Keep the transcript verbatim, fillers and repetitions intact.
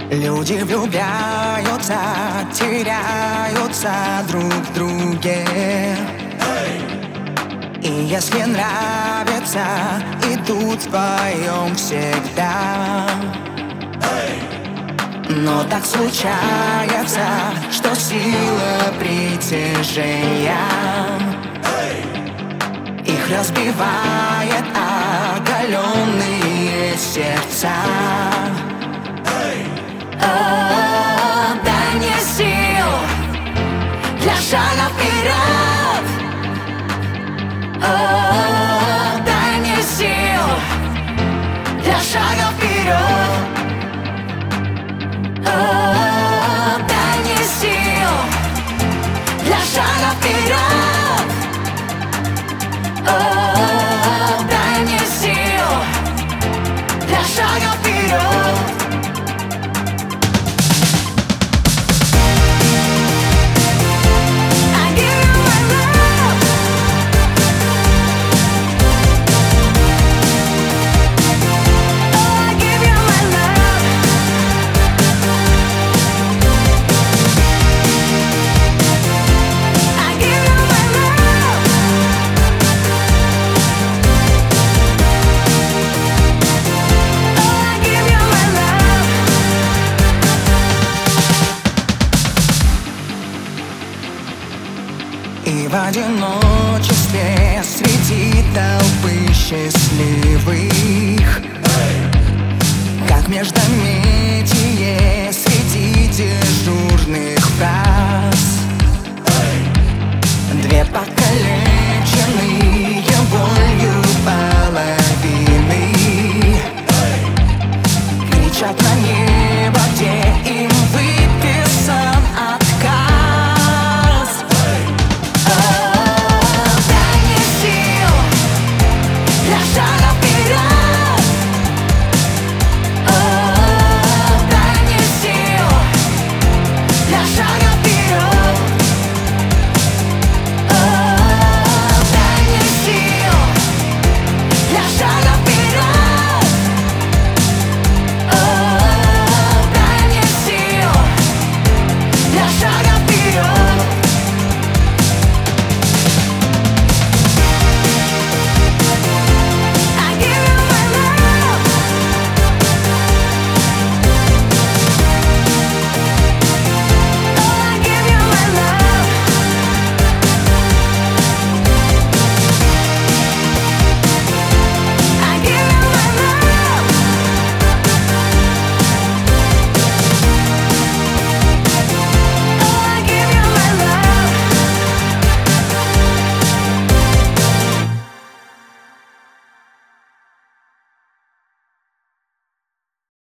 Люди влюбляются, теряются друг в друге. И если нравится, идут вдвоем всегда. Но так случается, что сила притяжения их разбивает оголенные сердца. О, дай мне сил для шага вперед. О, дай мне сил для шага вперед. О, дай мне сил для шага вперед. О, дай мне сил для шага вперед. И в одиночестве среди толпы счастливых